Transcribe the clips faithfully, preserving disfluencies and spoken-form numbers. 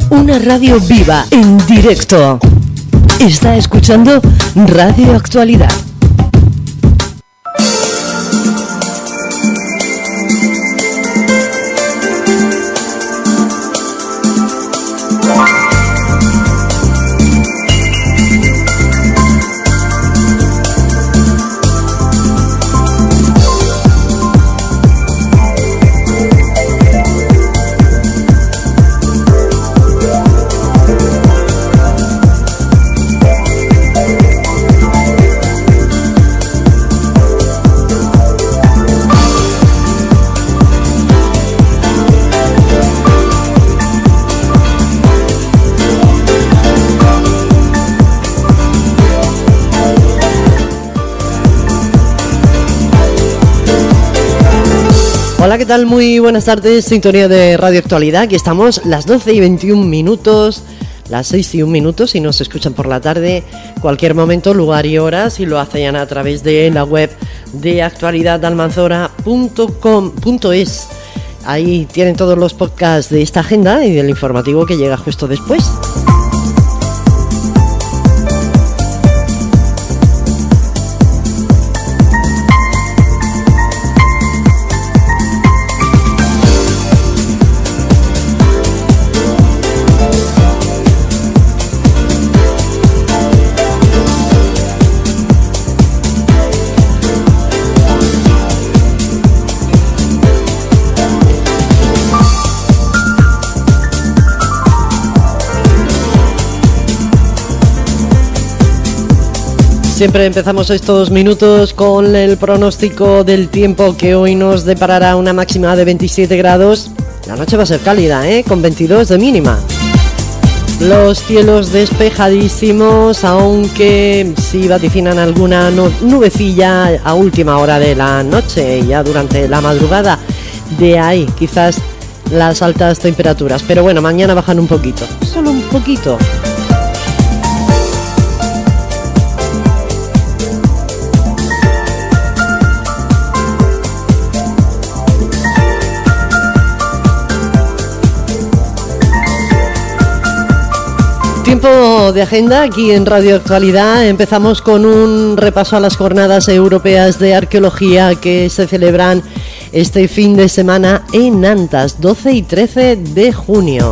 Una radio viva, en directo. Está escuchando Radio Actualidad. Hola, ¿qué tal? Muy buenas tardes, sintonía de Radio Actualidad. Aquí estamos, las doce y veintiún minutos, las seis y un minutos, si nos escuchan por la tarde, cualquier momento, lugar y hora, si lo hacen a través de la web de actualidad almanzora punto com punto es. Ahí tienen todos los podcasts de esta agenda y del informativo que llega justo después. Siempre empezamos estos minutos con el pronóstico del tiempo, que hoy nos deparará una máxima de veintisiete grados. La noche va a ser cálida, ¿eh? Con veintidós de mínima. Los cielos despejadísimos, aunque sí vaticinan alguna nubecilla a última hora de la noche, ya durante la madrugada. De ahí quizás las altas temperaturas. Pero bueno, mañana bajan un poquito, solo un poquito. Tiempo de agenda aquí en Radio Actualidad. Empezamos con un repaso a las jornadas europeas de arqueología que se celebran este fin de semana en Antas, doce y trece de junio.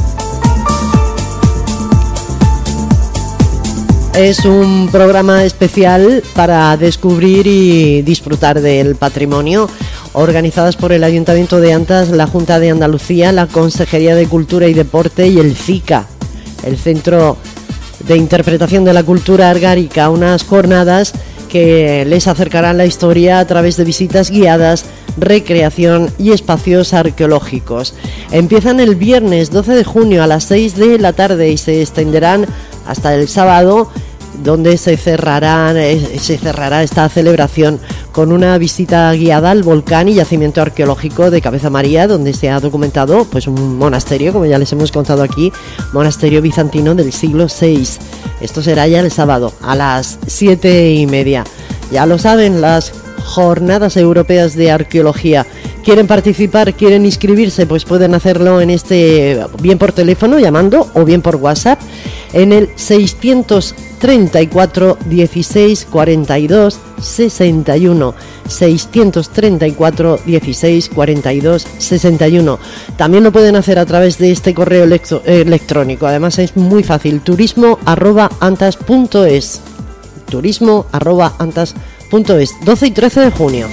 Es un programa especial para descubrir y disfrutar del patrimonio, organizadas por el Ayuntamiento de Antas, la Junta de Andalucía, la Consejería de Cultura y Deporte y el CICA, el Centro de Interpretación de la Cultura Argárica, unas jornadas que les acercarán la historia a través de visitas guiadas, recreación y espacios arqueológicos. Empiezan el viernes doce de junio a las seis de la tarde y se extenderán hasta el sábado, donde se cerrará, se cerrará esta celebración con una visita guiada al volcán y yacimiento arqueológico de Cabeza María, donde se ha documentado pues un monasterio, como ya les hemos contado aquí, monasterio bizantino del siglo seis. Esto será ya el sábado a las siete y media. Ya lo saben, las jornadas europeas de arqueología. ¿Quieren participar? ¿Quieren inscribirse? Pues pueden hacerlo en este, bien por teléfono llamando o bien por WhatsApp en el seiscientos treinta y cuatro dieciséis cuarenta y dos sesenta y uno, seiscientos treinta y cuatro dieciséis cuarenta y dos sesenta y uno. También lo pueden hacer a través de este correo electro, electrónico. Además es muy fácil, turismo arroba antas punto es, turismo arroba antas punto es, doce y trece de junio.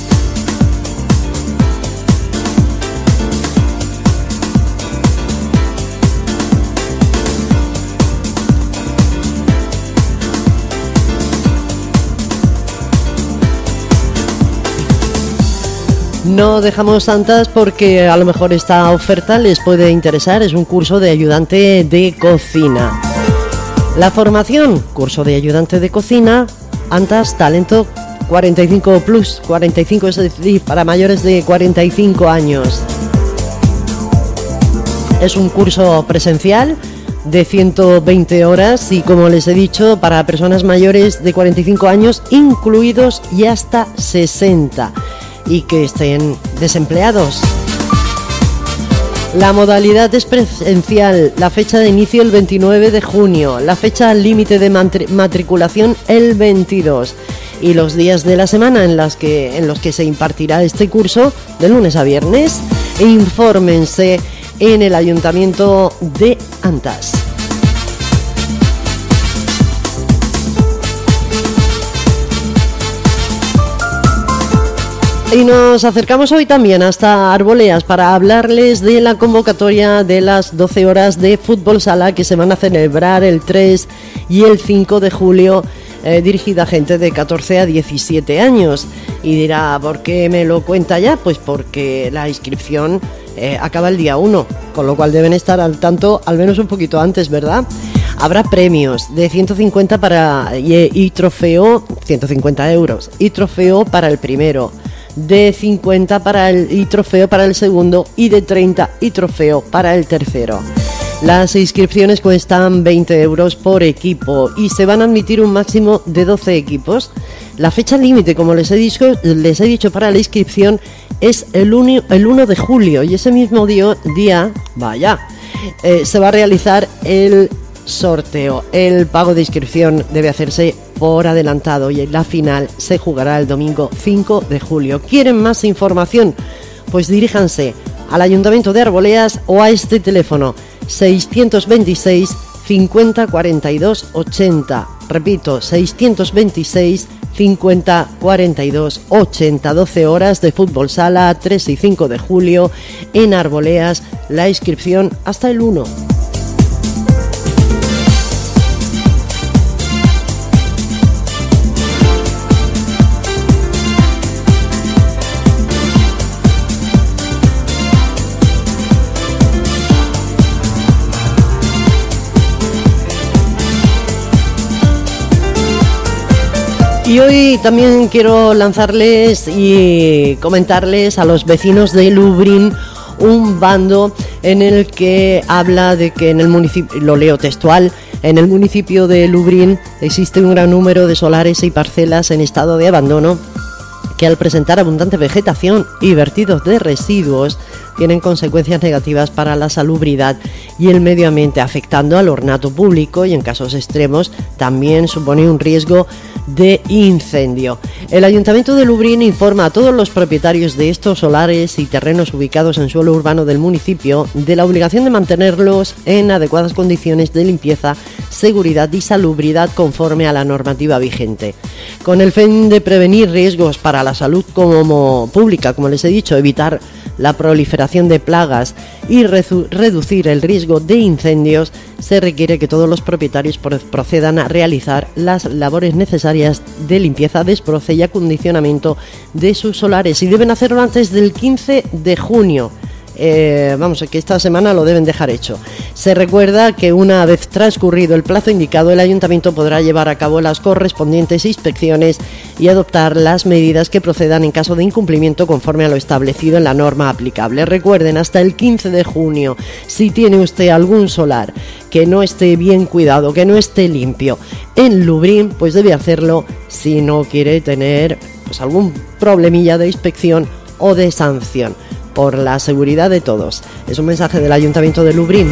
No dejamos Antas porque a lo mejor esta oferta les puede interesar. Es un curso de ayudante de cocina. La formación, curso de ayudante de cocina, Antas Talento cuarenta y cinco plus, cuarenta y cinco, es decir, para mayores de cuarenta y cinco años. Es un curso presencial de ciento veinte horas y, como les he dicho, para personas mayores de cuarenta y cinco años, incluidos y hasta sesenta, y que estén desempleados. La modalidad es presencial, la fecha de inicio el veintinueve de junio, la fecha límite de matriculación el veintidós y los días de la semana en, las que, en los que se impartirá este curso de lunes a viernes. Infórmense en el Ayuntamiento de Antas. Y nos acercamos hoy también hasta Arboleas para hablarles de la convocatoria de las doce horas de fútbol sala que se van a celebrar el tres y el cinco de julio, eh, dirigida a gente de catorce a diecisiete años. Y dirá, ¿por qué me lo cuenta ya? Pues porque la inscripción eh, acaba el día uno, con lo cual deben estar al tanto al menos un poquito antes, ¿verdad? Habrá premios de ciento cincuenta para y, y trofeo, ciento cincuenta euros, y trofeo para el primero, de cincuenta para el y trofeo para el segundo y de treinta y trofeo para el tercero. Las inscripciones cuestan veinte euros por equipo y se van a admitir un máximo de doce equipos. La fecha límite, como les he dicho, les he dicho para la inscripción, es el uno, el uno de julio y ese mismo día, día vaya, eh, se va a realizar el sorteo. El pago de inscripción debe hacerse por adelantado y la final se jugará el domingo cinco de julio. ¿Quieren más información? Pues diríjanse al Ayuntamiento de Arboleas o a este teléfono seiscientos veintiséis cincuenta cuarenta y dos ochenta. Repito, seiscientos veintiséis cincuenta cuarenta y dos ochenta. doce horas de fútbol sala, tres y cinco de julio en Arboleas. La inscripción hasta el uno. Y hoy también quiero lanzarles y comentarles a los vecinos de Lubrión un bando en el que habla de que en el municipio, lo leo textual, en el municipio de Lubrión existe un gran número de solares y parcelas en estado de abandono que al presentar abundante vegetación y vertidos de residuos tienen consecuencias negativas para la salubridad y el medio ambiente, afectando al ornato público y en casos extremos también supone un riesgo de incendio. El Ayuntamiento de Lubrión informa a todos los propietarios de estos solares y terrenos ubicados en suelo urbano del municipio de la obligación de mantenerlos en adecuadas condiciones de limpieza, seguridad y salubridad conforme a la normativa vigente. Con el fin de prevenir riesgos para la salud como pública, como les he dicho, evitar la proliferación de plagas y redu- reducir el riesgo de incendios, se requiere que todos los propietarios procedan a realizar las labores necesarias de limpieza, desbroce y acondicionamiento de sus solares y deben hacerlo antes del quince de junio. Eh, vamos, que esta semana lo deben dejar hecho. Se recuerda que una vez transcurrido el plazo indicado, el Ayuntamiento podrá llevar a cabo las correspondientes inspecciones y adoptar las medidas que procedan en caso de incumplimiento conforme a lo establecido en la norma aplicable. Recuerden, hasta el quince de junio, si tiene usted algún solar que no esté bien cuidado, que no esté limpio en Lubrión, pues debe hacerlo si no quiere tener pues algún problemilla de inspección o de sanción, por la seguridad de todos. Es un mensaje del Ayuntamiento de Lubrión.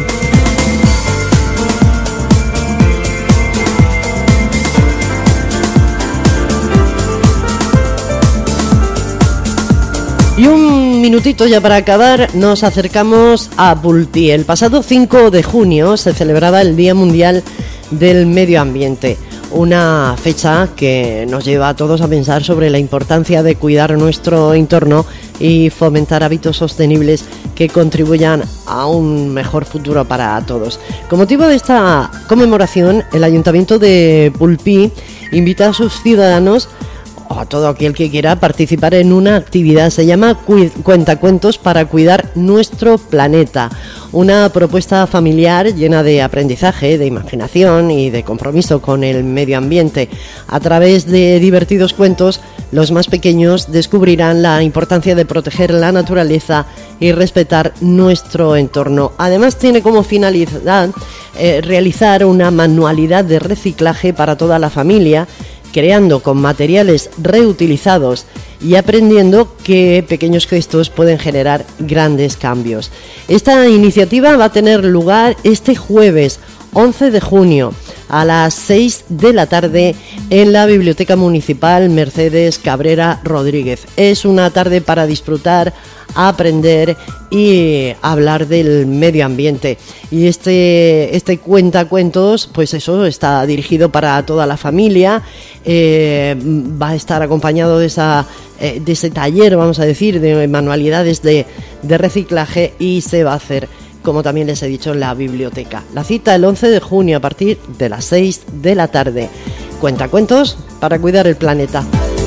Y un minutito ya para acabar, nos acercamos a Pulpí. El pasado cinco de junio se celebraba el Día Mundial del Medio Ambiente, una fecha que nos lleva a todos a pensar sobre la importancia de cuidar nuestro entorno y fomentar hábitos sostenibles que contribuyan a un mejor futuro para todos. Con motivo de esta conmemoración, el Ayuntamiento de Pulpí invita a sus ciudadanos o a todo aquel que quiera participar en una actividad. Se llama Cuentacuentos para cuidar nuestro planeta, una propuesta familiar llena de aprendizaje, de imaginación y de compromiso con el medio ambiente. A través de divertidos cuentos, los más pequeños descubrirán la importancia de proteger la naturaleza y respetar nuestro entorno. Además, tiene como finalidad eh, realizar una manualidad de reciclaje para toda la familia, creando con materiales reutilizados y aprendiendo que pequeños gestos pueden generar grandes cambios. Esta iniciativa va a tener lugar este jueves once de junio a las seis de la tarde en la Biblioteca Municipal Mercedes Cabrera Rodríguez. Es una tarde para disfrutar, aprender y hablar del medio ambiente. Y este, este cuentacuentos, pues eso, está dirigido para toda la familia. Eh, va a estar acompañado de, esa, eh, de ese taller, vamos a decir, de manualidades de, de reciclaje, y se va a hacer, como también les he dicho, en la biblioteca. La cita el once de junio a partir de las seis de la tarde. Cuentacuentos para cuidar el planeta.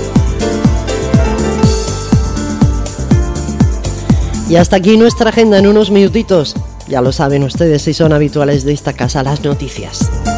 Y hasta aquí nuestra agenda en unos minutitos. Ya lo saben ustedes si son habituales de esta casa, las noticias.